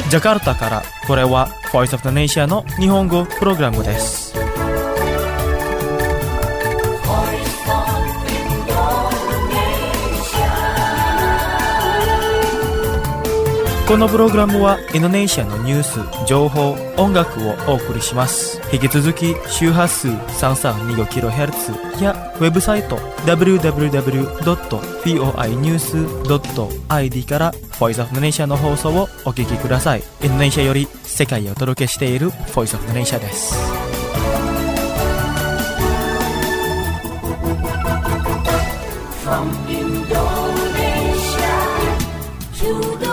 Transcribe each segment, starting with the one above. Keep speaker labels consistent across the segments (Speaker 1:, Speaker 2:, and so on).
Speaker 1: ジャカルタからこれは Voice of the Nation の日本語プログラムです。このプログラムはインドネシアのニュース、情報、音楽をお送りします。引き続き周波数 3325kHz やウェブサイト www.voinews.id から Voice of the Nation の放送をお聞きください。インドネシアより世界をお届けしている Voice of the Nation です。From Indonesia to the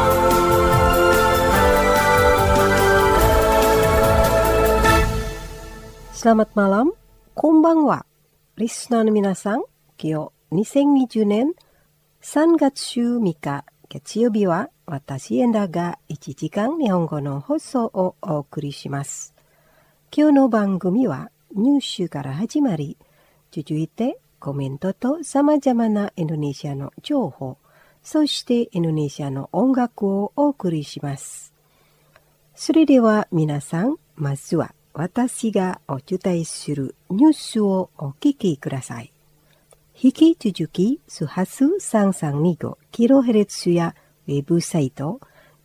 Speaker 2: Selamat malam, konbanwa. Listenerの皆さん、今日2020年3月3日月曜日は私エンダが1時間日本語の放送をお送りします。今日の番組はニュースから始まり、続いてコメントと様々なインドネシアの情報、そしてインドネシアの音楽をお送りします。それでは皆さん、まずは私がお伝えするニュースをお聞きください。引き続き、周波数 3325kHz やウェブサイト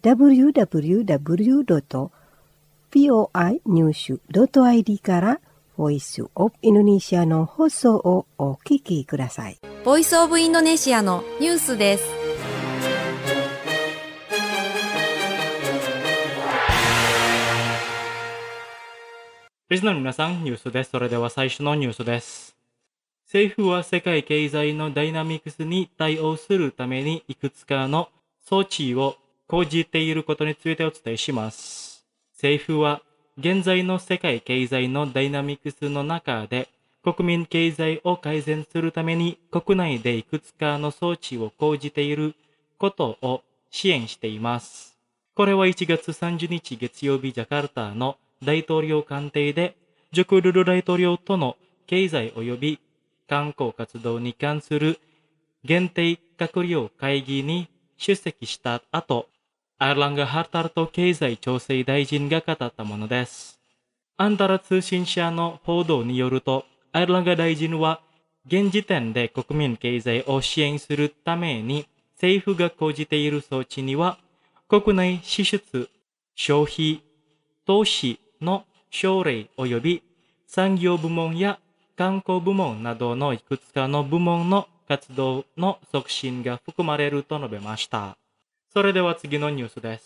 Speaker 2: www.voinews.id からボイスオブインドネシアの放送をお聞きください。
Speaker 3: ボイスオブインドネシアのニュースです。
Speaker 1: リスナーの皆さん、ニュースです。それでは最初のニュースです。政府は世界経済のダイナミクスに対応するためにいくつかの措置を講じていることについてお伝えします。政府は現在の世界経済のダイナミクスの中で国民経済を改善するために国内でいくつかの措置を講じていることを支援しています。これは1月30日月曜日ジャカルタの大統領官邸でジョコルル大統領との経済及び観光活動に関する限定閣僚会議に出席した後、アイルランガ・ハータルト経済調整大臣が語ったものです。アンダラ通信社の報道によると、アイルランガ大臣は現時点で国民経済を支援するために政府が講じている措置には、国内支出、消費、投資の奨励及び産業部門や観光部門などのいくつかの部門の活動の促進が含まれると述べました。それでは次のニュースです。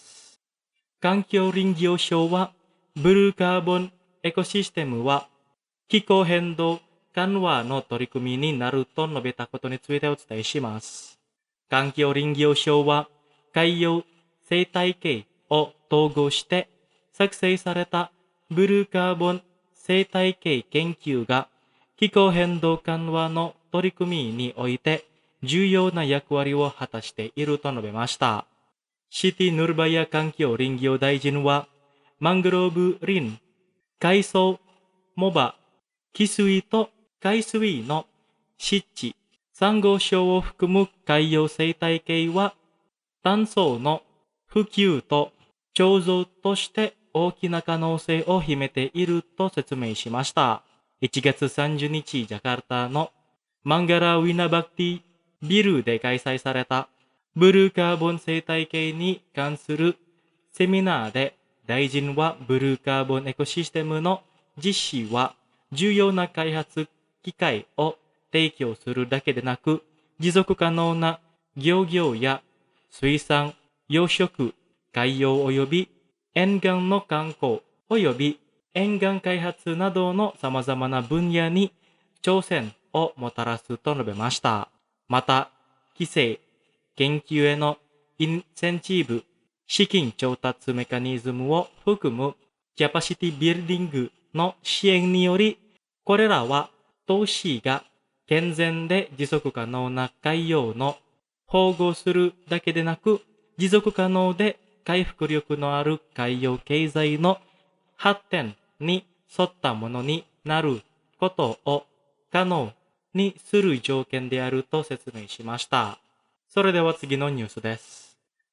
Speaker 1: 環境林業省はブルーカーボンエコシステムは気候変動緩和の取り組みになると述べたことについてお伝えします。環境林業省は海洋生態系を統合して作成されたブルーカーボン生態系研究が気候変動緩和の取り組みにおいて重要な役割を果たしていると述べました。シティ・ヌルバヤ環境林業大臣はマングローブ林、海藻、藻場、汽水と海水の湿地、サンゴ礁を含む海洋生態系は炭素の普及と貯蔵として大きな可能性を秘めていると説明しました。1月30日、ジャカルタのマンガラウィナバクティビルで開催されたブルーカーボン生態系に関するセミナーで大臣はブルーカーボンエコシステムの実施は重要な開発機会を提供するだけでなく持続可能な漁業や水産、養殖、海洋及び沿岸の観光及び沿岸開発などの様々な分野に挑戦をもたらすと述べました。また、規制、研究へのインセンチブ、資金調達メカニズムを含むキャパシティビルディングの支援により、これらは投資が健全で持続可能な海洋の保護するだけでなく、持続可能で回復力のある海洋経済の発展に沿ったものになることを可能にする条件であると説明しました。それでは次のニュースです。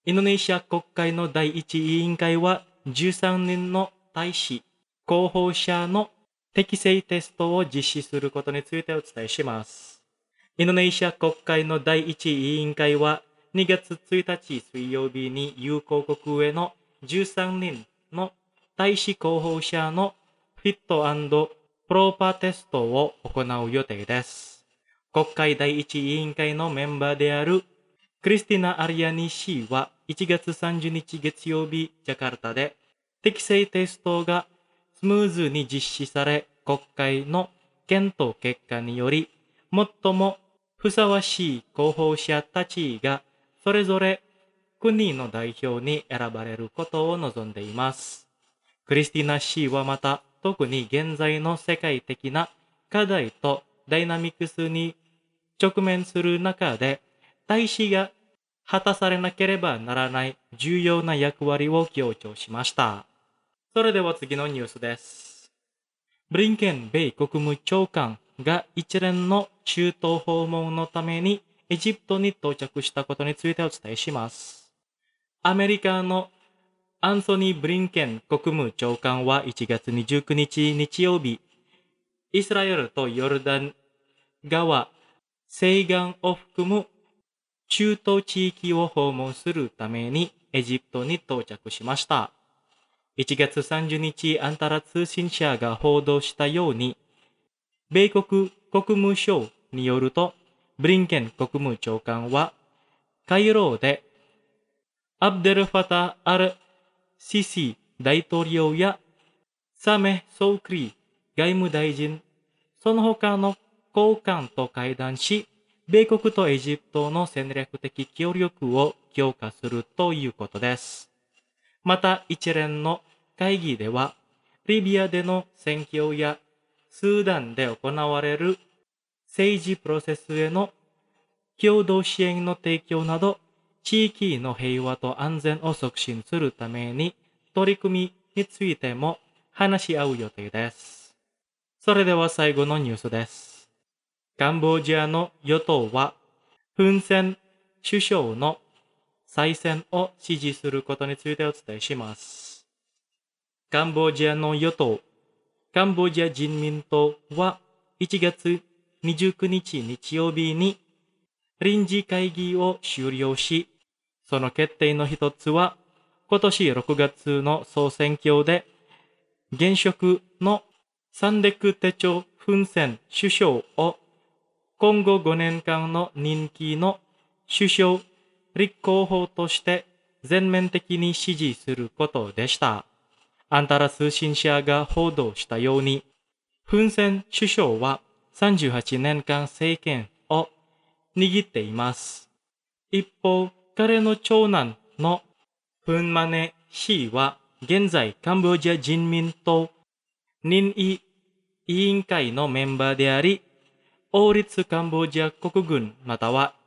Speaker 1: インドネシア国会の第一委員会は13人の大使、候補者の適正テストを実施することについてお伝えします。インドネシア国会の第一委員会は2月1日水曜日に有効国への13人の大使候補者のフィット&プローパーテストを行う予定です。国会第一委員会のメンバーであるクリスティナ・アリアニ氏は1月30日月曜日ジャカルタで適正テストがスムーズに実施され、国会の検討結果により最もふさわしい候補者たちがそれぞれ国の代表に選ばれることを望んでいます。クリスティナ氏はまた特に現在の世界的な課題とダイナミクスに直面する中で大使が果たされなければならない重要な役割を強調しました。それでは次のニュースです。ブリンケン米国務長官が一連の中東訪問のためにエジプトに到着したことについてお伝えします。アメリカのアンソニー・ブリンケン国務長官は1月29日日曜日、イスラエルとヨルダン川西岸を含む中東地域を訪問するためにエジプトに到着しました。1月30日、アンタラ通信社が報道したように、米国国務省によると、ブリンケン国務長官は、カイロで、アブデル・ファタ・アル・シシ大統領や、サメ・ソウクリ外務大臣、その他の高官と会談し、米国とエジプトの戦略的協力を強化するということです。また一連の会議では、リビアでの戦況やスーダンで行われる政治プロセスへの共同支援の提供など、地域の平和と安全を促進するために取り組みについても話し合う予定です。それでは最後のニュースです。カンボジアの与党は、フン・セン首相の再選を支持することについてお伝えします。カンボジアの与党、カンボジア人民党は1月29日日曜日に臨時会議を終了し、その決定の一つは、今年6月の総選挙で、現職のサンデクテチョ・フン・セン首相を今後5年間の任期の首相立候補として全面的に支持することでした。アンタラ通信社が報道したように、フン・セン首相は38年間政権を握っています。一方、彼の長男のフン・マネ氏は現在カンボジア人民党任意委員会のメンバーであり、王立カンボジア国軍または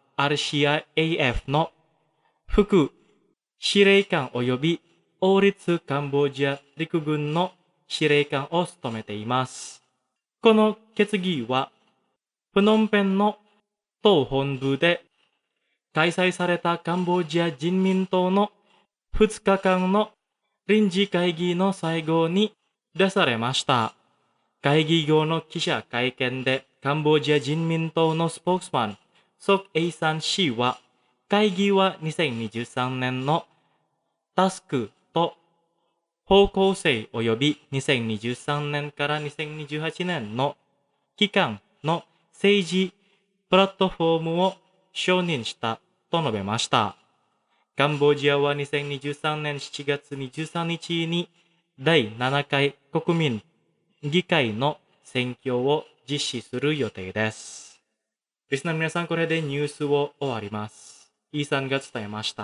Speaker 1: RCIAF の副司令官及び王立カンボジア陸軍の司令官を務めています。この決議は、プノンペンの党本部で開催されたカンボジア人民党の2日間の臨時会議の最後に出されました。会議後の記者会見でカンボジア人民党のスポークスマン、ソク・エイサン氏は、会議は2023年のタスクと方向性及び2023年から2028年の期間の政治プラットフォームを承認したと述べました。カンボジアは2023年7月23日に第7回国民議会の選挙を実施する予定です。リスナーの皆さん、これでニュースを終わります。イーさんが伝えました。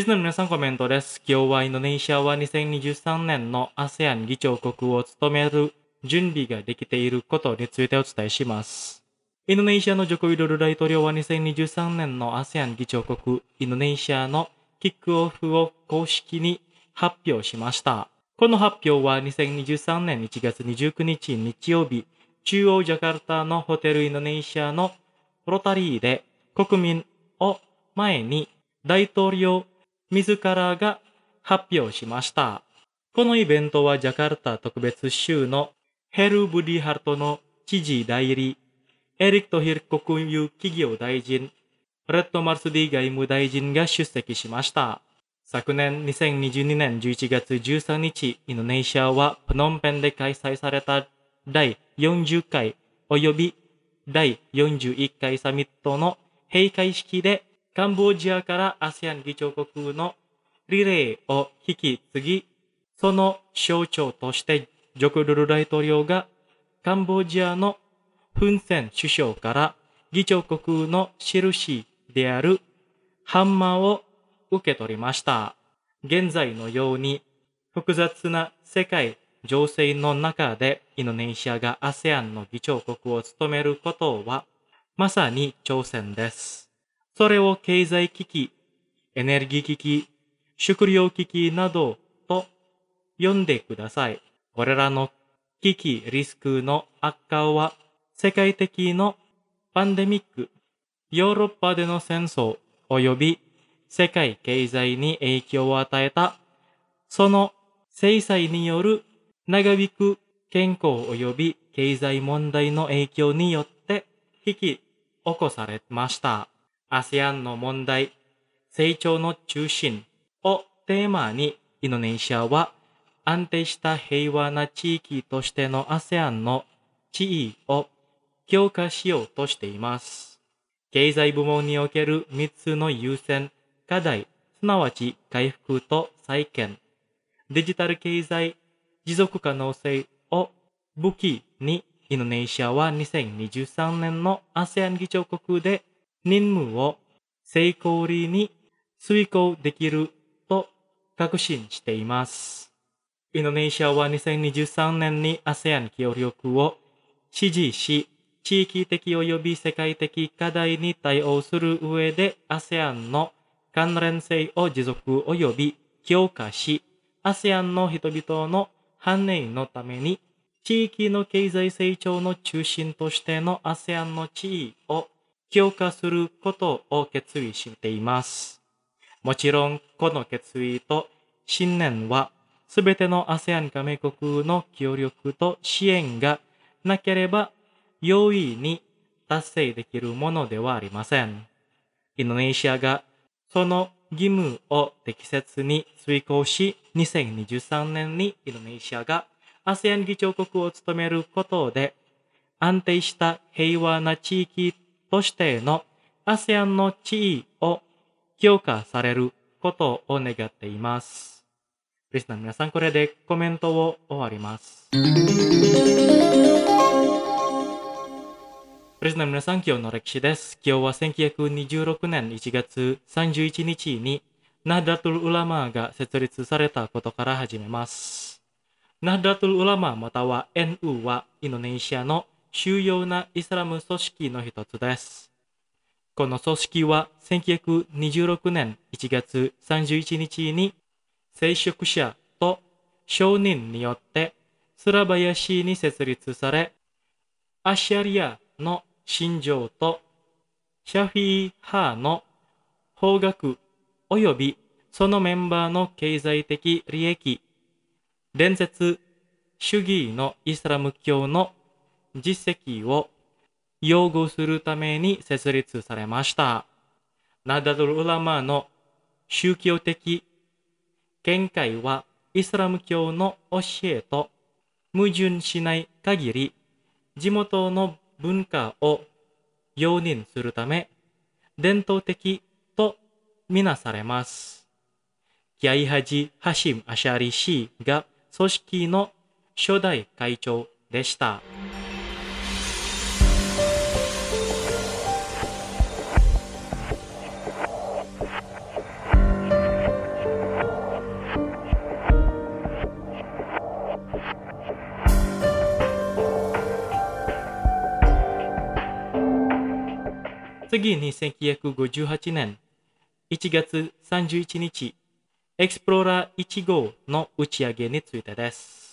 Speaker 1: リスナーの皆さんコメントです。今日はインドネシアは2023年の ASEAN 議長国を務める準備ができていることについてお伝えします。インドネシアのジョコウィドル大統領は2023年の ASEAN 議長国インドネシアのキックオフを公式に発表しました。この発表は2023年1月29日日曜日、中央ジャカルタのホテルインドネシアのロタリーで国民を前に大統領自らが発表しました。このイベントはジャカルタ特別州のヘル・ブディハルトの知事代理、エリック・トヒル国有企業大臣、レッド・マルスディ外務大臣が出席しました。昨年2022年11月13日、インドネシアはプノンペンで開催された第40回及び第41回サミットの閉会式でカンボジアから ASEAN 議長国のリレーを引き継ぎ、その象徴としてジョコウィドル大統領がカンボジアのフン・セン首相から議長国の印であるハンマーを受け取りました。現在のように複雑な世界情勢の中でインドネシアが ASEAN の議長国を務めることはまさに挑戦です。それを経済危機、エネルギー危機、食料危機などと呼んでください。これらの危機リスクの悪化は世界的のパンデミック、ヨーロッパでの戦争及び世界経済に影響を与えた、その制裁による長引く健康及び経済問題の影響によって引き起こされました。ASEAN の問題、成長の中心をテーマにインドネシアは安定した平和な地域としての ASEAN の地位を強化しようとしています。経済部門における3つの優先課題、すなわち回復と再建、デジタル経済、持続可能性を武器にインドネシアは2023年の ASEAN 議長国で任務を成功裏に遂行できると確信しています。インドネシアは2023年に ASEAN 協力を支持し、地域的及び世界的課題に対応する上で ASEAN の関連性を持続及び強化し、ASEAN の人々の繁栄のために地域の経済成長の中心としての ASEAN の地位を強化することを決意しています。もちろん、この決意と信念は、すべての ASEAN 加盟国の協力と支援がなければ、容易に達成できるものではありません。インドネシアがその義務を適切に遂行し、2023年にインドネシアが ASEAN 議長国を務めることで、安定した平和な地域としての ASEAN の地位を強化されることを願っています。リスナーの皆さん、これでコメントを終わります。リスナーの皆さん、今日の歴史です。今日は1926年1月31日にナッダトゥル・ウラマが設立されたことから始めます。ナッダトゥル・ウラマまたは NU はインドネシアの主要なイスラム組織の一つです。この組織は1926年1月31日に聖職者と承認によってスラバヤ市に設立され、アシャリアの信条とシャフィー派の法学及びそのメンバーの経済的利益、伝説主義のイスラム教の実績を擁護するために設立されました。ナダドル・ウラマの宗教的見解はイスラム教の教えと矛盾しない限り、地元の文化を容認するため伝統的とみなされます。キャイハジ・ハシム・アシャリ氏が組織の初代会長でした。 次に1958年1月31日、エクスプローラー1号の打ち上げについてです。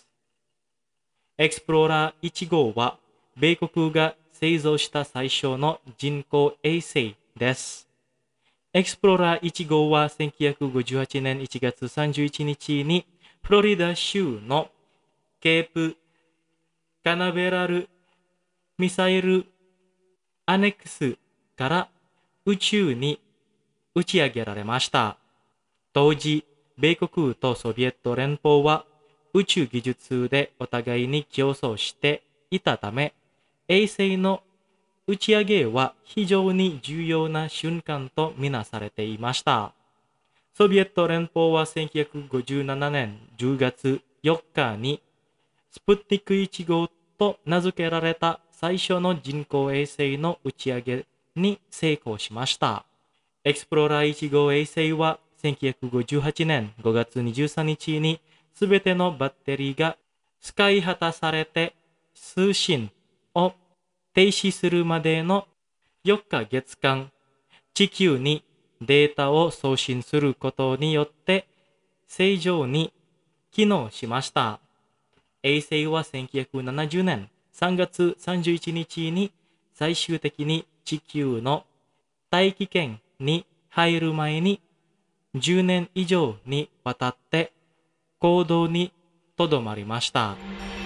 Speaker 1: エクスプローラー1号は、米国が製造した最初の人工衛星です。エクスプローラー1号は1958年1月31日にフロリダ州のケープカナベラルミサイルアネックスから宇宙に打ち上げられました。当時、米国とソビエト連邦は宇宙技術でお互いに競争していたため、衛星の打ち上げは非常に重要な瞬間とみなされていました。ソビエト連邦は1957年10月4日にスプッティック1号と名付けられた最初の人工衛星の打ち上げに成功しました。エクスプローラー1号衛星は1958年5月23日にすべてのバッテリーが使い果たされて通信を停止するまでの4日月間、地球にデータを送信することによって正常に機能しました。衛星は1970年3月31日に最終的に地球の大気圏に入る前に10年以上にわたって行動にとどまりました。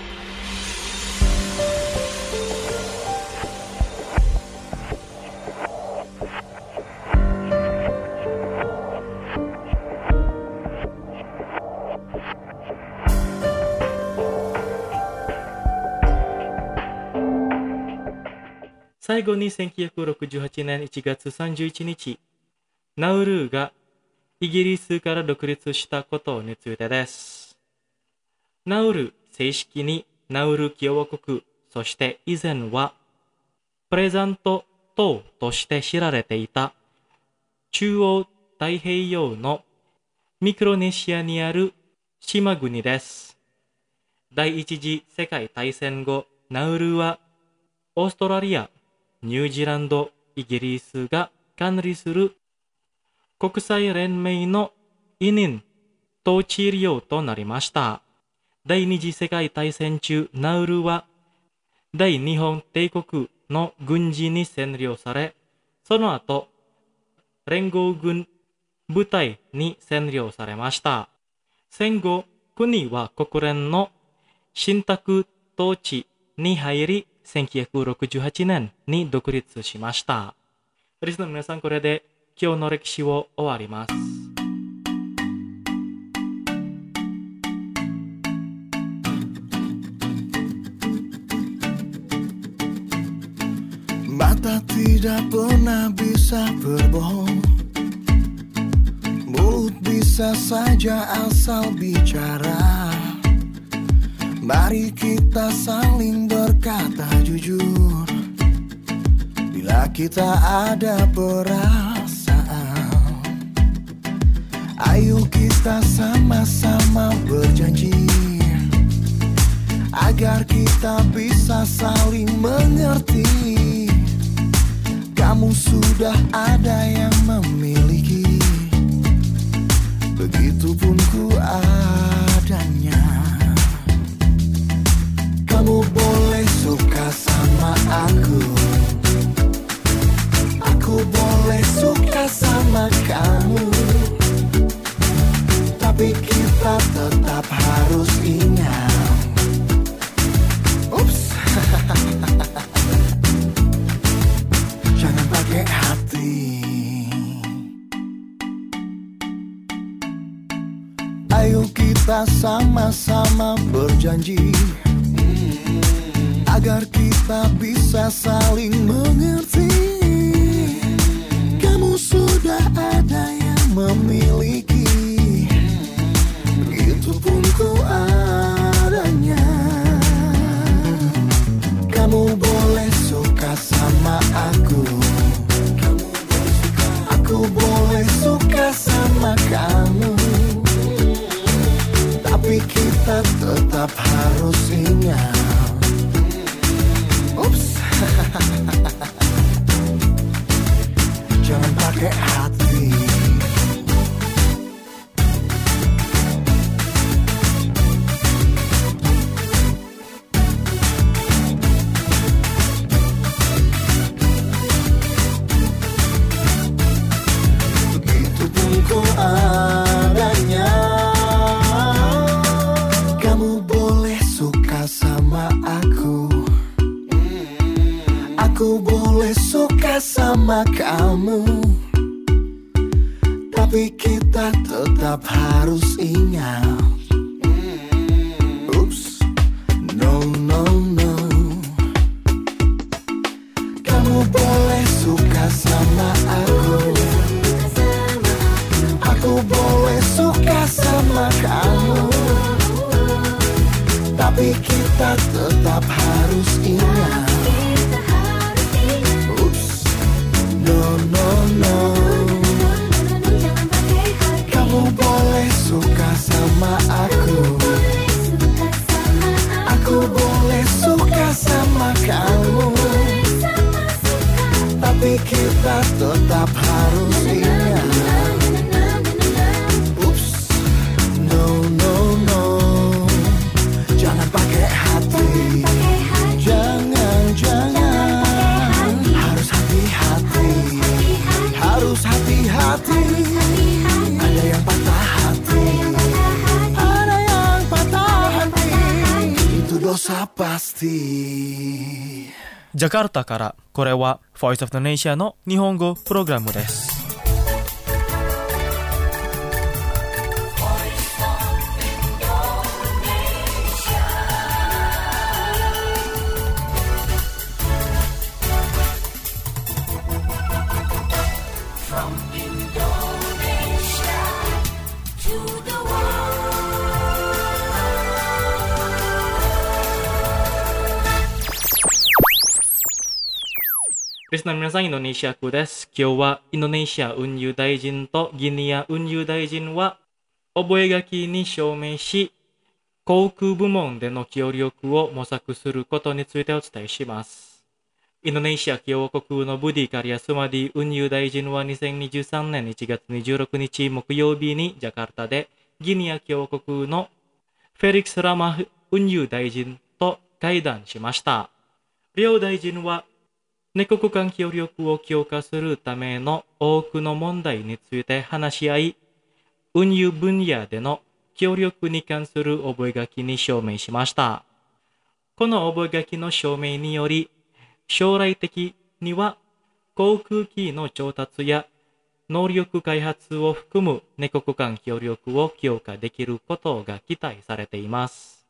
Speaker 1: 最後に1968年1月31日、ナウルーがイギリスから独立したことについてです。ナウル、正式にナウル共和国、そして以前はプレザント島として知られていた中央太平洋のミクロネシアにある島国です。第一次世界大戦後、ナウルはオーストラリア、ニュージーランド、イギリスが管理する国際連盟の委任統治領となりました。第二次世界大戦中、ナウルは大日本帝国の軍事に占領され、その後、連合軍部隊に占領されました。戦後、国は国連の信託統治に入り、1968年に独立しました。リスナーの皆さん、これで今日の歴史を終わります。
Speaker 4: Mata tidak pernah bisa berbohong, mulut bisa saja asal bicara. Mari kita saling berkata jujur, bila kita ada perasaan. Ayo kita sama-sama berjanji, agar kita bisa saling mengerti. Kamu sudah ada yang memiliki, begitupun ku adanya. Kamu boleh suka sama aku boleh suka sama kamu, tapi kita tetap harus ingat. Ups. Jangan pakai hati. Ayo kita sama-sama berjanji, agar kita bisa saling mengerti. Kamu sudah ada yang memiliki, begitupun ku adanya. Kamu boleh suka sama aku boleh suka sama kamu, tapi kita tetap harus ingat. sama aku. Aku boleh suka sama kamu, tapi kita tetap harus ingat. Oops, no, no, no. Kamu boleh suka sama aku, aku boleh suka sama kamu, tapi kita tetap harus ingat. Oops, no, no, no. Kamu boleh suka sama aku, aku boleh suka sama kamu, tapi kita tetap harus ingat. Oops, no, no, no. Jangan pakai hati, jangan, jangan. Harus hati-hati, harus hati-hati. Ada yang patah hati, ada yang patah hati. Itu dosa pasti.
Speaker 1: Jakarta からこれは Voice of Indonesia の日本語プログラムです。リスナーの皆さん、インドネシア語です。今日はインドネシア運輸大臣とギニア運輸大臣は覚書に署名し、航空部門での協力を模索することについてお伝えします。インドネシア共和国のブディ・カリアスマディ運輸大臣は2023年1月26日木曜日にジャカルタでギニア共和国のフェリックス・ラマ運輸大臣と会談しました。両大臣は二国間協力を強化するための多くの問題について話し合い、運輸分野での協力に関する覚書に署名しました。この覚書の署名により、将来的には航空機の調達や能力開発を含む二国間協力を強化できることが期待されています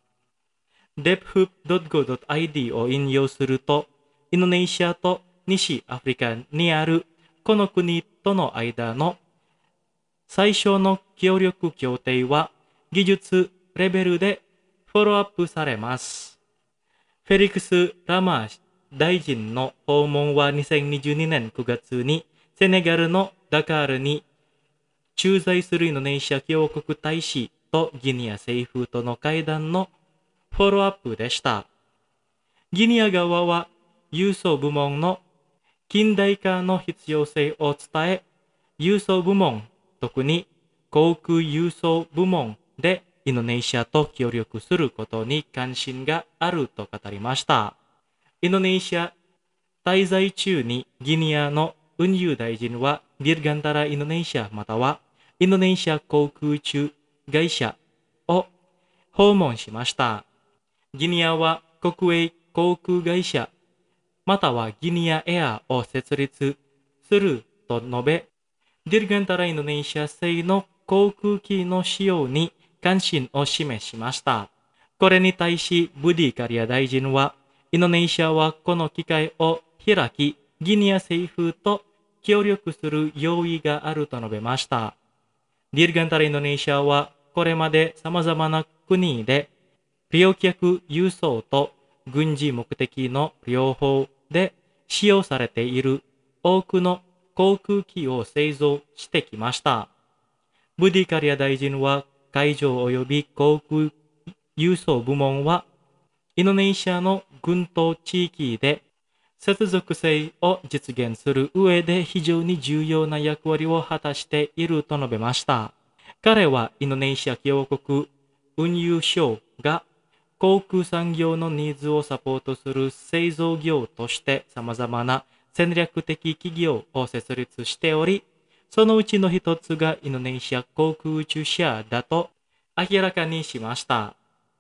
Speaker 1: 。dephup.go.id を引用すると、インドネシアと西アフリカにあるこの国との間の最初の協力協定は技術レベルでフォローアップされます。フェリックス・ラマー大臣の訪問は2022年9月にセネガルのダカールに駐在するインドネシア共和国大使とギニア政府との会談のフォローアップでした。ギニア側は輸送部門の近代化の必要性を伝え、輸送部門、特に航空輸送部門でインドネシアと協力することに関心があると語りました。インドネシア滞在中にギニアの運輸大臣はディルガンタラインドネシアまたはインドネシア航空宇宙会社を訪問しました。ギニアは国営航空会社またはギニアエアを設立すると述べ、ディルガンタラインドネシア製の航空機の使用に関心を示しました。これに対し、ブディ・カリア大臣は、インドネシアはこの機会を開き、ギニア政府と協力する用意があると述べました。ディルガンタラインドネシアは、これまで様々な国で、旅客輸送と軍事目的の両方で使用されている多くの航空機を製造してきました。ブディ・カリア大臣は海上及び航空輸送部門はインドネシアの軍島地域で接続性を実現する上で非常に重要な役割を果たしていると述べました。彼はインドネシア共和国運輸省が航空産業のニーズをサポートする製造業として様々な戦略的企業を設立しており、そのうちの一つがインドネシア航空宇宙社だと明らかにしました。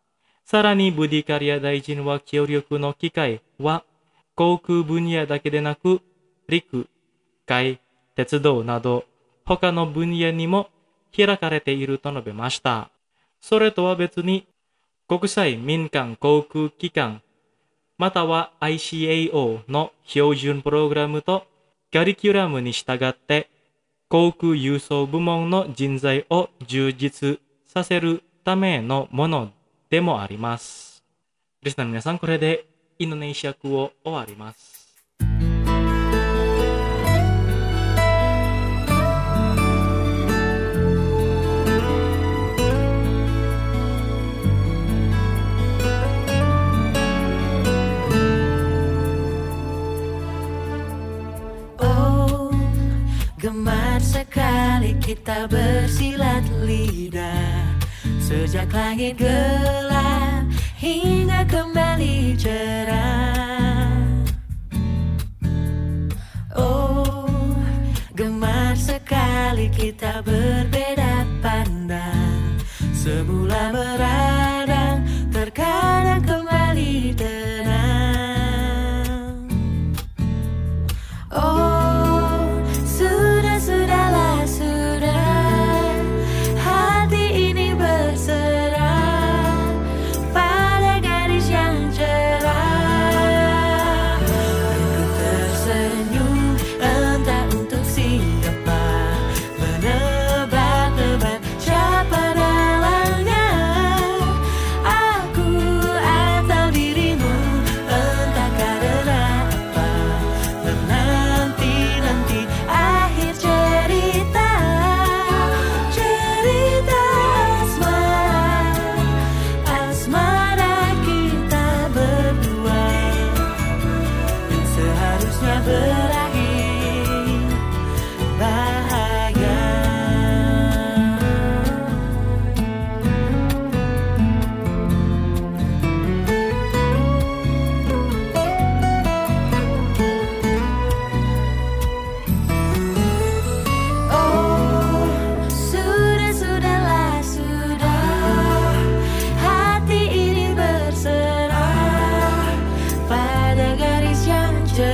Speaker 1: さらに、ブディカリア大臣は協力の機会は、航空分野だけでなく、陸、海、鉄道など、他の分野にも開かれていると述べました。それとは別に、国際民間航空機関、または ICAO の標準プログラムとカリキュラムに従って、航空輸送部門の人材を充実させるためのものでもあります。リスナーの皆さん、これでインドネシア語を終わります。
Speaker 5: Gemar sekali kita bersilat lidah, sejak langit gelap hingga kembali cerah. Oh, gemar sekali kita berbeda pandang, semula meradang, terkadang kembali tenang. Oh, sudahlah, sudah, hati ini berserah pada garis yang cerah. Aku tersenyum, entah untuk siapa, menebak-nebak siapa dalangnya. Aku atau dirimu, entah karena apa, menanti-nanti akhir cerita asmara kita berdua yang seharusnya berakhir bahagia. Oh, sudahlah, sudah, hati ini berserah pada garis yang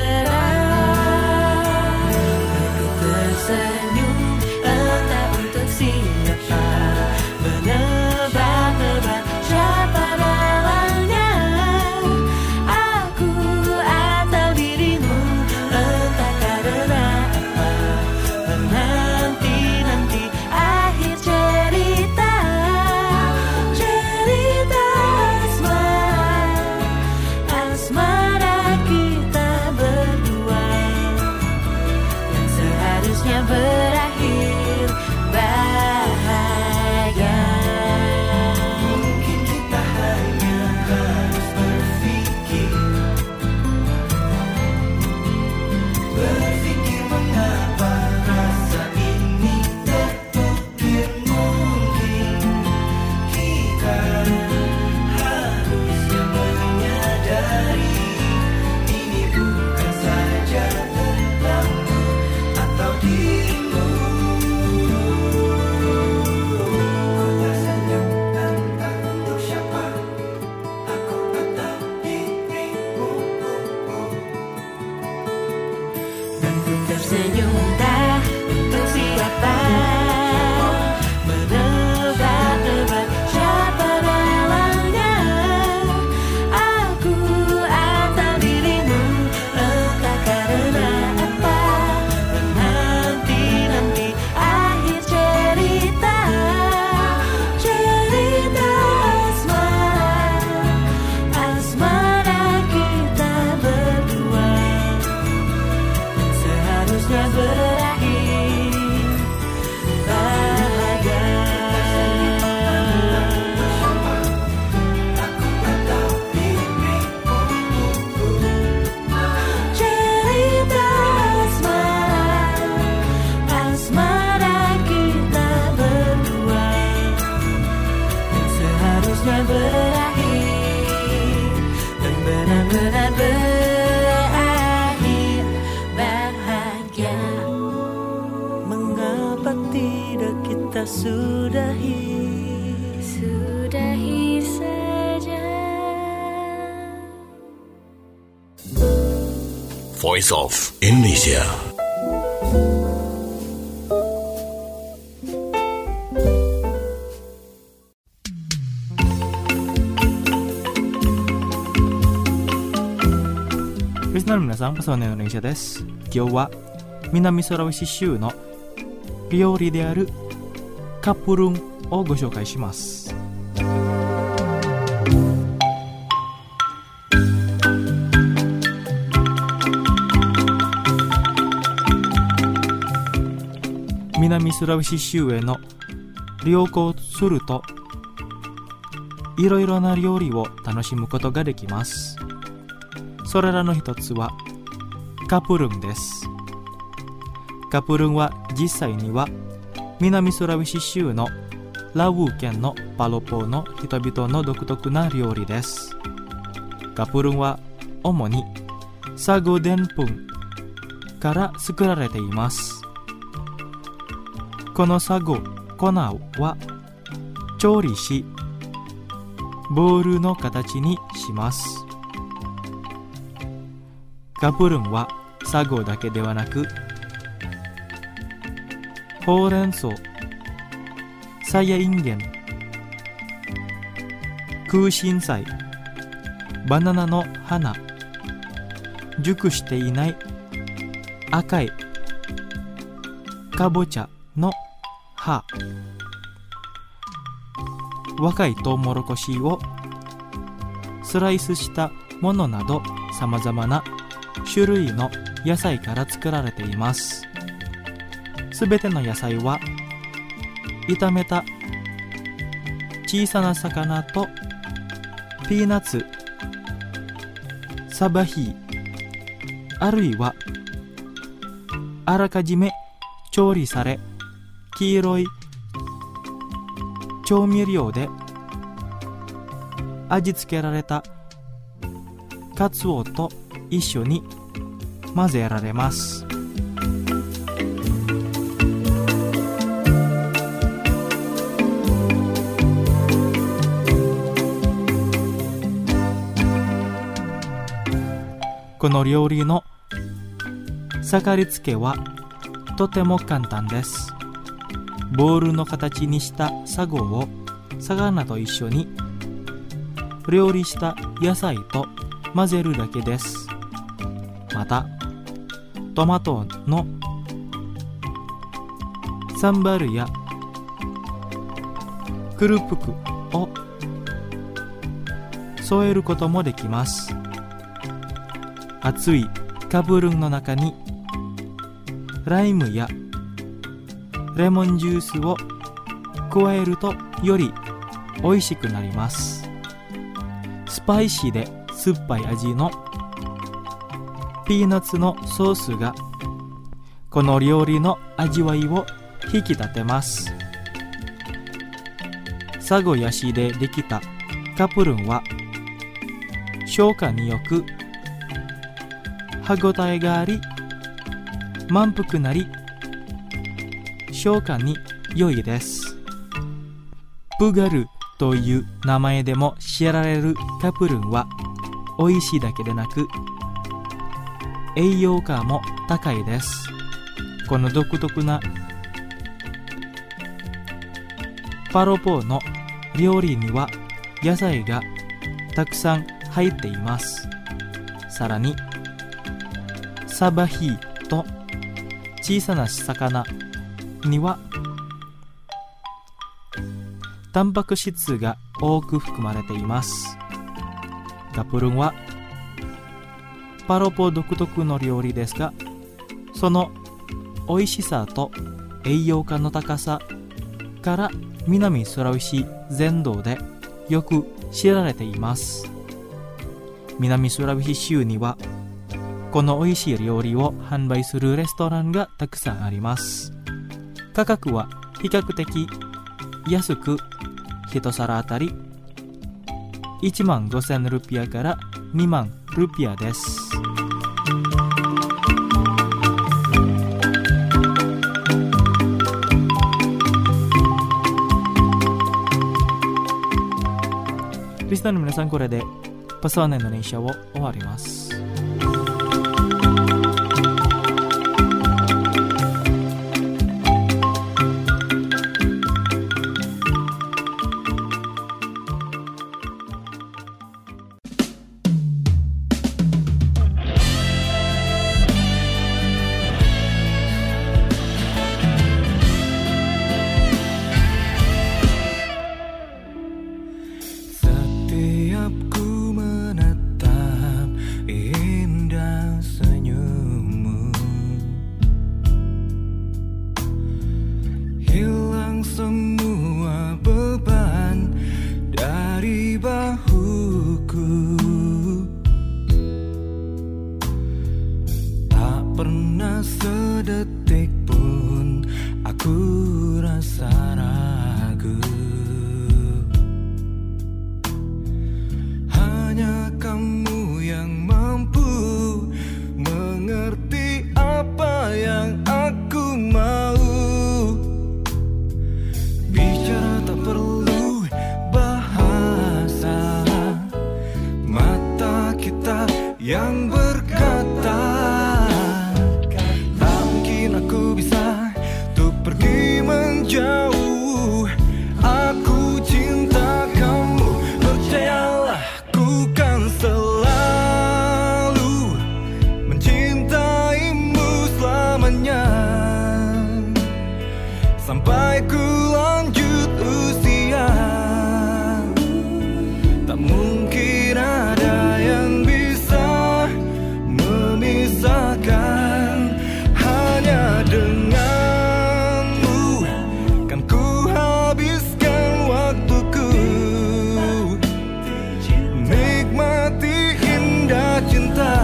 Speaker 5: cerah. Aku tersenyum, entah untuk siapa, menebak-nebak siapa dalangnya. Aku atau dirimu, entah karena apa, menanti-nanti akhir cerita asmara kita berdua yang seharusnya berakhir bahagia. Mungkin kita hanya harus berpikir mengapa rasa ini terukir. Mungkin kita harusnya menyadari ini bukan saja tentangmu atau dirimu. Ku tersenyum, entah untuk siapa, aku atau dirimu. Dan ku tersenyum, entah untuk siapa, menebak-nebak siapa dalangnya. Aku atau dirimu, entah karena apa, menanti-nanti akhir cerita asmara kita berdua yang seharusnya berakhir bahagia. Cerita asmara kita berdua yang seharusnya berakhir dan benar-benar berakhir bahagia. Mengapa tidak kita sudahi saja?
Speaker 4: Voice of Indonesia.
Speaker 1: Listener の皆さん、パソネの練習です。今日は南ソラウシ州の料理であるカプルンをご紹介します。南ソラウシ州への旅行するといろいろな料理を楽しむことができます。それらの一つはカプルンです。カプルンは実際には南ソラウシ州のラウー県のパロポの人々の独特な料理です。カプルンは主にサゴデンプンから作られています。このサゴ、粉は調理しボールの形にします。カプルンはサゴだけではなくほうれん草、さやいんげん、空心菜、バナナの花、熟していない赤いかぼちゃの葉、若いトウモロコシをスライスしたものなどさまざまな種類の野菜から作られています。すべての野菜は炒めた小さな魚とピーナッツ、サバヒー、あるいはあらかじめ調理され黄色い調味料で味付けられたカツオと一緒に混ぜられます。この料理の盛り付けはとても簡単です。ボールの形にしたサゴを魚と一緒に料理した野菜と混ぜるだけです。またトマトのサンバルやクルプクを添えることもできます。熱いカプルンの中にライムやレモンジュースを加えるとより美味しくなります。スパイシーで酸っぱい味のピーナッツのソースがこの料理の味わいを引き立てます。サゴヤシでできたカプルンは消化によく歯ごたえがあり満腹なり消化に良いです。プガルという名前でも知られるカプルンは美味しいだけでなく栄養価も高いです。この独特なパロポの料理には野菜がたくさん入っています。さらにサバヒーと小さな魚にはタンパク質が多く含まれています。カプルンはパロポ独特の料理ですが、その美味しさと栄養価の高さから南ソラウシ全土でよく知られています。南ソラウシ州にはこの美味しい料理を販売するレストランがたくさんあります。価格は比較的安く、一皿あたり15,000ルピアから2万ルピアです。リスナーの皆さん、これでパスワネの練習を終わります。
Speaker 4: yang berkata tak mungkin aku bisa untuk pergi menjauh. Aku cinta kamu, percayalah ku kan selalu mencintaimu selamanya sampai ku lanjut usia. Tak mungkin ada yang bisa memisahkan, hanya denganmu kan ku habiskan waktuku, nikmati indah cinta.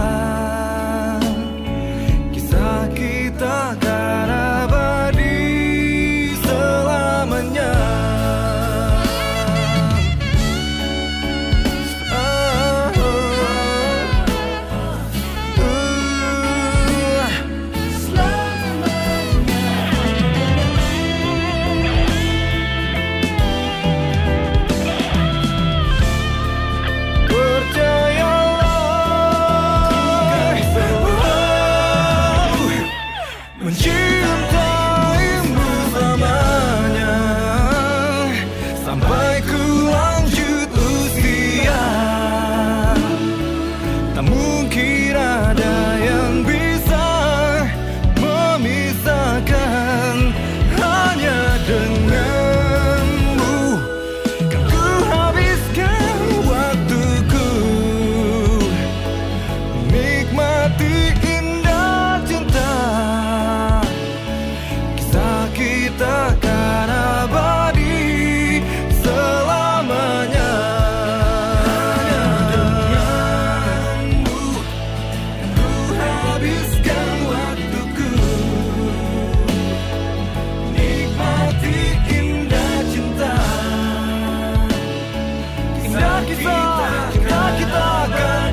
Speaker 4: Kisah kita kan abadi selamanya. Mencintaimu selamanya sampai ku lanjut usia. Tak mungkin ada yang bisa memisahkan, hanya denganmu kan ku habiskan waktuku, nikmati indah cinta. Kita kan abadi selamanya. Hanya denganmu ku habiskan waktuku, nikmati indah cinta. Indah kita kan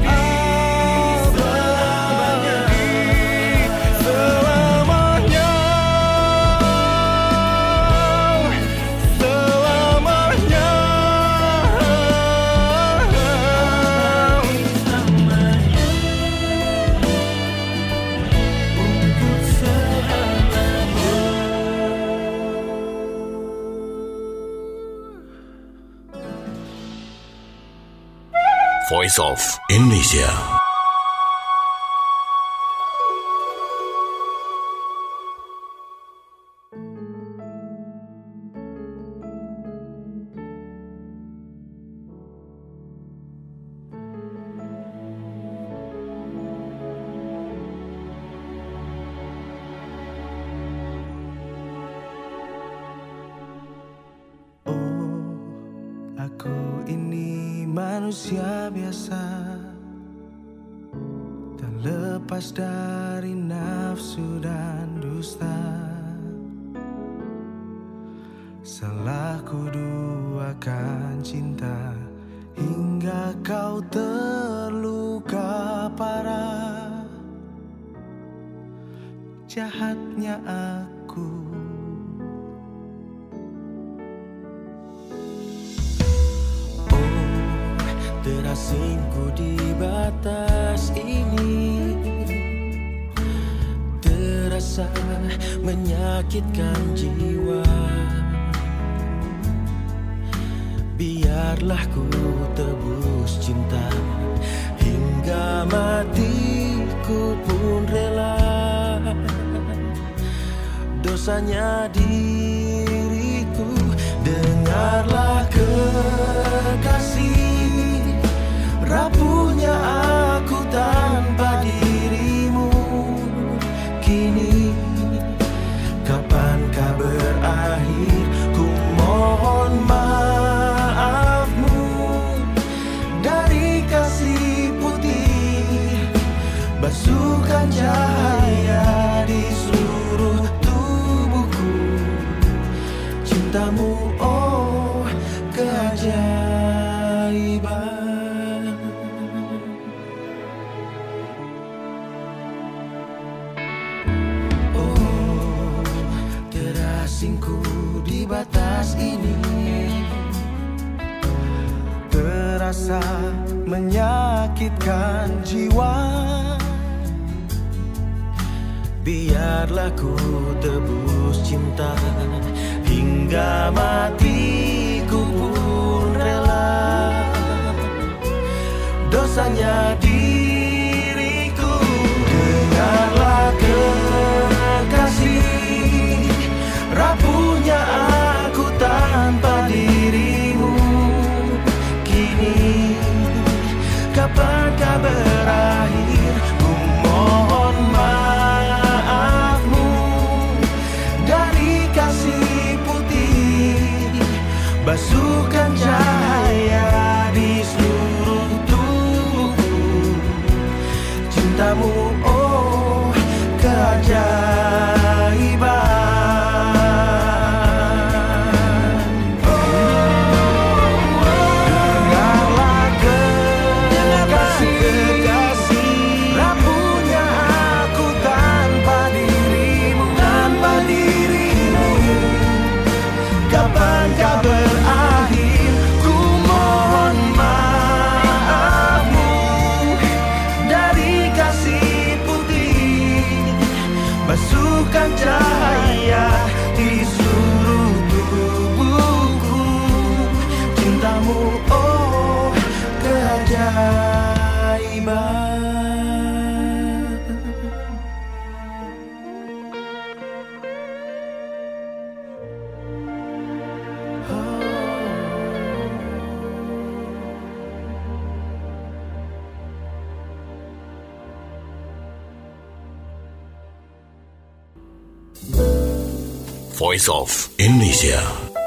Speaker 6: Voice of Indonesia.
Speaker 4: Aku ini manusia biasa, terlepas dari nafsu dan dusta. Salahku duakan cinta hingga kau terluka parah. Jahatnya aku,
Speaker 5: terasingku di batas ini, terasa menyakitkan jiwa. Biarlah ku tebus cinta hingga matiku pun rela. Dosanya diriku, dengarlah kekasih, rapuhnya aku tanpa dirimu. Kini kapankah berakhir? Ku mohon maafmu. Dari kasih putih basuhkan cahaya di seluruh tubuhku. Cintamu oh keajaiban. Oh, terasingku di batas ini, terasa terasa menyakitkan jiwa. Biarlah ku tebus cinta hingga matiku pun rela. Dosanya diriku, dengarlah kekasih, rapuhnya aku tanpa dirimu. Kini kapankah berakhir? Ku mohon maafmu dari kasih putih, basuhkan cahaya di seluruh tubuhku. Cintamu, oh keajaiban. Dengarlah kekasih, rapuhnya aku tanpa dirimu. Kapankah berakhir? Ku mohon maafmu dari kasih putih, basuhkan cahaya di seluruh tubuhku. Cintamu, oh keajaiban.
Speaker 6: Voice of Indonesia.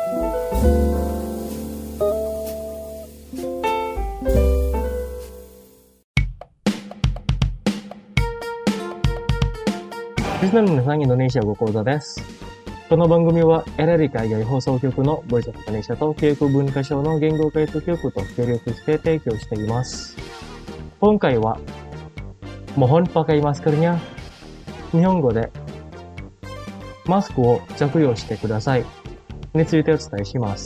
Speaker 1: Listenerの皆さん、インドネシア語講座です。この番組は LRI 海外放送局のボイスオブインドネシアと教育文化省の言語解読局と協力して提供しています。今回は、Mohon pakai maskernya、日本語で、マスクを着用してくださいについてお伝えします。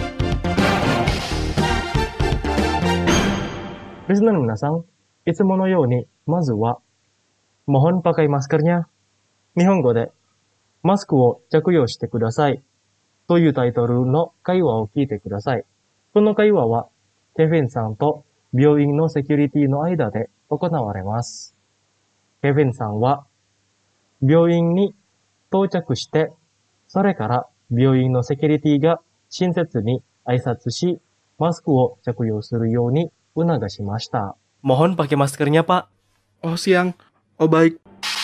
Speaker 1: リスナーの皆さん、いつものように、まずは、Mohon pakai maskernya、日本語で、マスクを着用してくださいというタイトルの会話を聞いてください。この会話は、ケフィンさんと病院のセキュリティの間で行われます。ケフィンさんは、病院に到着して、それから病院のセキュリティが親切に挨拶し、マスクを着用するように促しました。Mohon pakai maskernya, Pak.
Speaker 7: Oh siang, oh baik.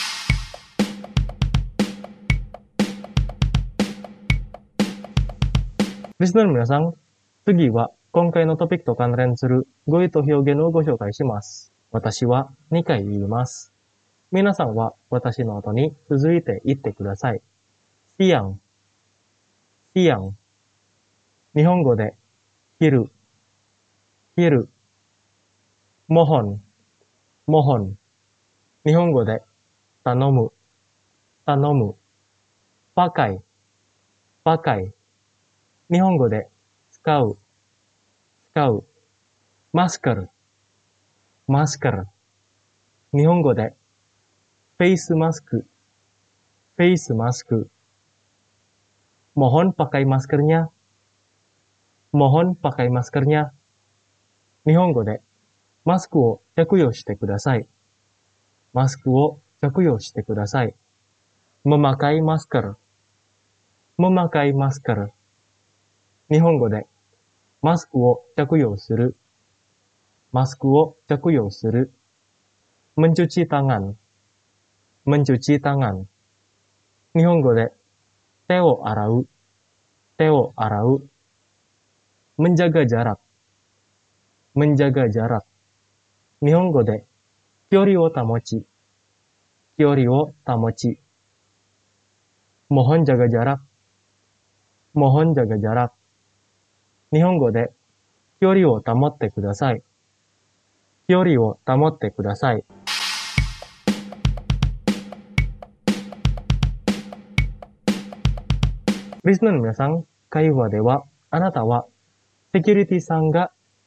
Speaker 1: Listenerの皆さん、次は今回のトピックと関連する語彙と表現をご紹介します。私は2回言います。皆さんは私の後に続いて言ってください。siang、siang。日本語で昼、昼。mohon、mohon。日本語で頼む、頼む。pakai、pakai。日本語で使う、使う。masker、masker。日本語でface mask、face mask。Mohon pakai maskernya、mohon pakai maskernya。日本語でマスクを着用してください。マスクを着用してください。memakai masker、memakai masker。日本語でマスクを着用する、マスクを着用する。mencuci tangan、mencuci tangan。日本語で手を洗う、手を洗う。menjaga jarak、menjaga jarak。日本語で距離を保ち、距離を保ち。mohon jaga jarak、mohon jaga jarak。日本語で距離を保ってください。距離を保ってください。リスナーの皆さん、会話では、あなたはセキュリティさんが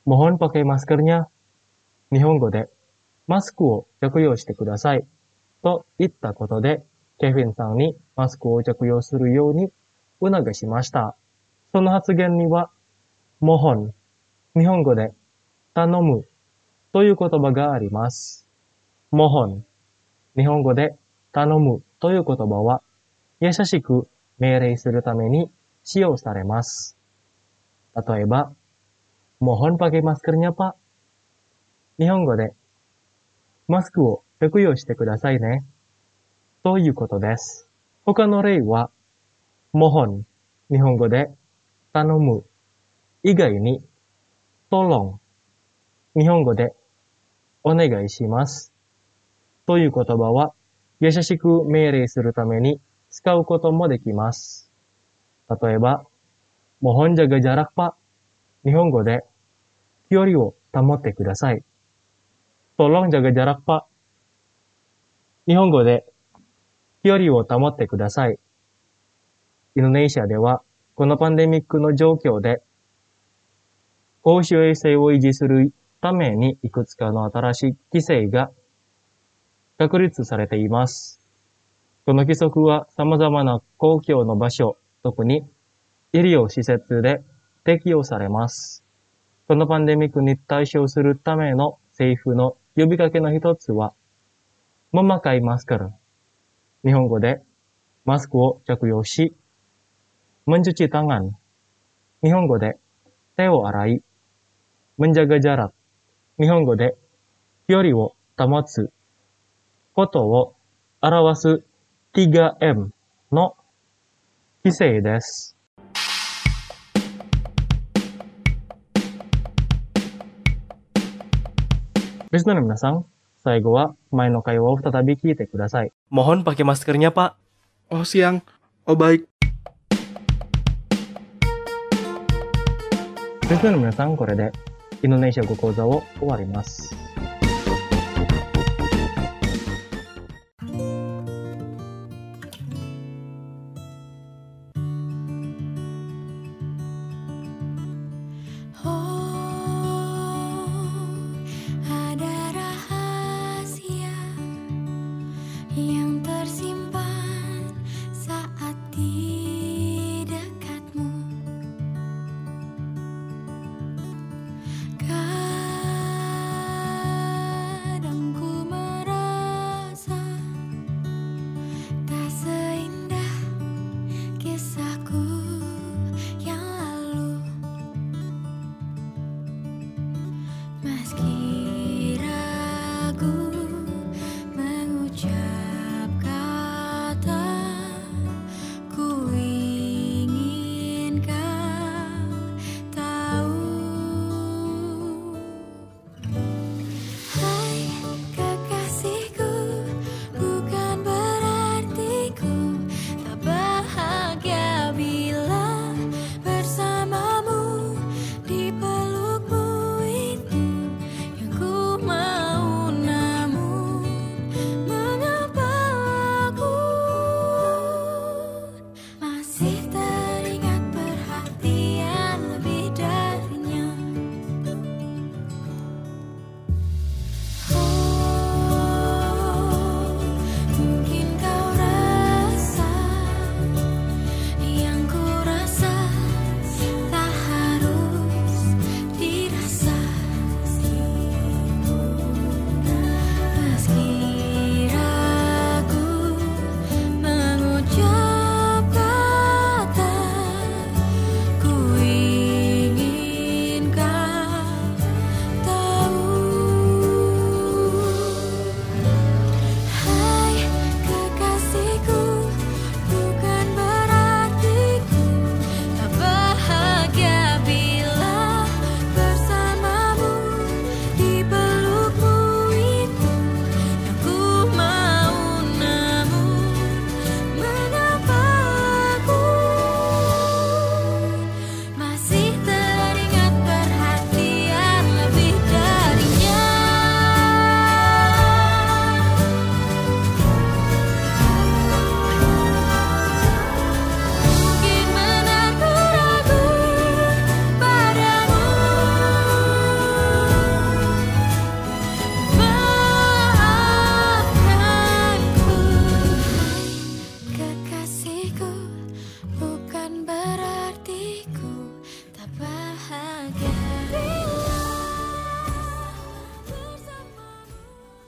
Speaker 1: mohon pakai maskernya. 日本語で、マスクを着用してください。と言ったことで、ケフィンさんにマスクを着用するように促しました。その発言には、mohon、日本語で、頼むという言葉があります。mohon、日本語で、頼むという言葉は、優しく命令するために使用されます。例えば、mohon pakai maskernya pak。日本語で、マスクを着用してくださいね。ということです。他の例は、mohon、日本語で、頼む、以外に、tolong、日本語で、お願いします。という言葉は、優しく命令するために使うこともできます。例えば、mohon jaga jarak pak。日本語で、距離を保ってください。tolong jaga jarak pak。日本語で、距離を保ってください。インドネシアでは、このパンデミックの状況で、公衆衛生を維持するためにいくつかの新しい規制が確立されています。この規則は様々な公共の場所、特に医療施設で適用されます。このパンデミックに対処するための政府の呼びかけの一つは、memakai masker。日本語でマスクを着用し、mencuci tangan。日本語で手を洗い、menjaga jarak。日本語で距離を保つことを表す 3M の規制です。リスナーの皆さん、最後は前の会話を再び聞いてください。Mohon pakai maskernya, Pak.
Speaker 7: Oh siang. Oh baik.
Speaker 1: リスナーの皆さん、これでインドネシア語講座を終わります。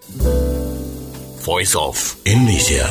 Speaker 6: Voice of Indonesia.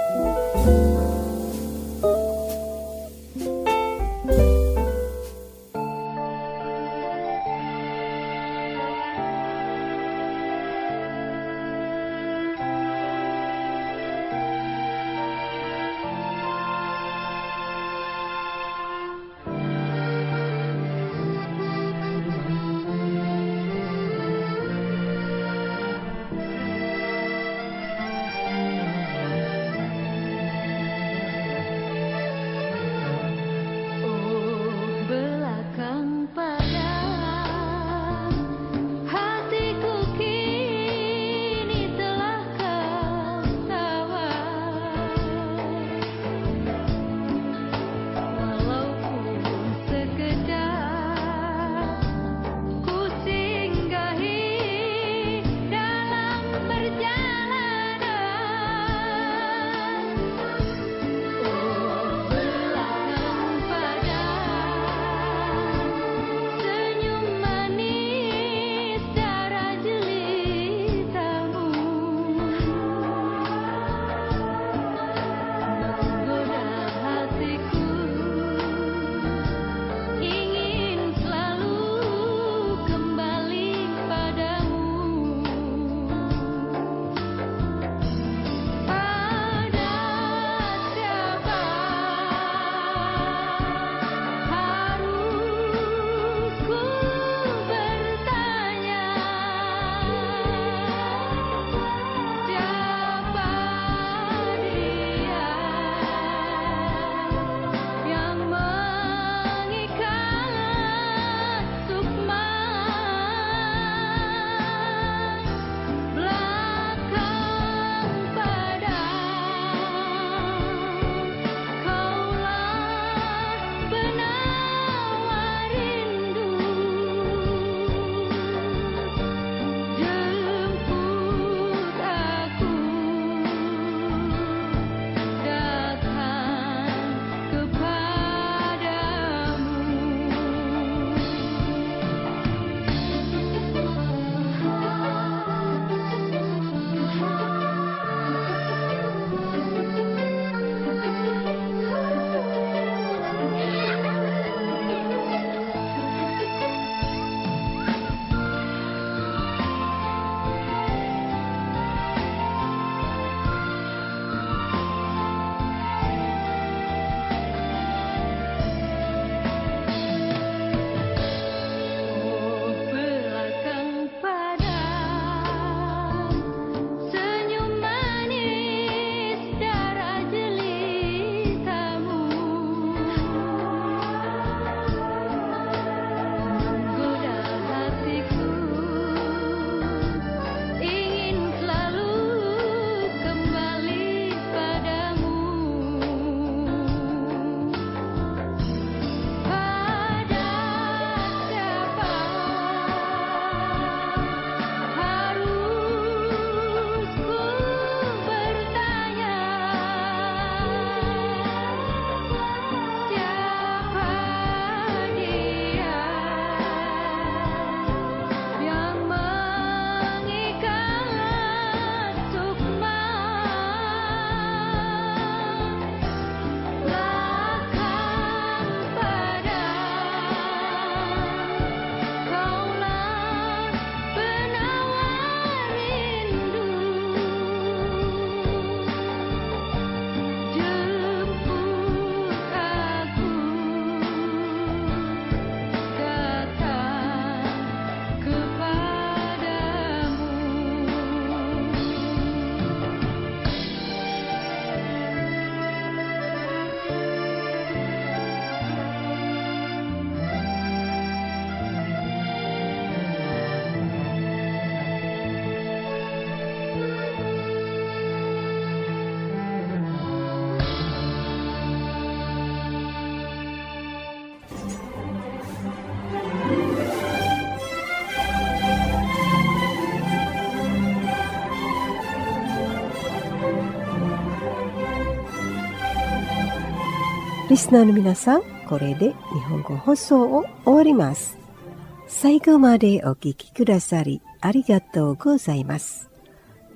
Speaker 2: リスナーの皆さん、これで日本語放送を終わります。最後までお聞きくださりありがとうございます。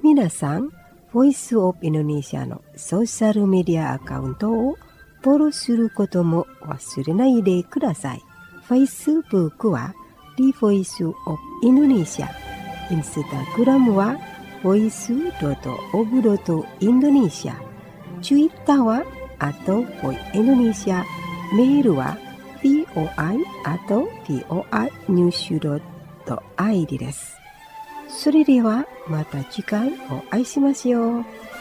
Speaker 2: 皆さん、ボイスオブインドネシアのソーシャルメディアアカウントをフォローすることも忘れないでください。Facebook は The Voice of Indonesia。Instagram は voice.of.indonesia。Twitter は@voindonesia。メールは voi@voinews.id です。それではまた次回お会いしましょう。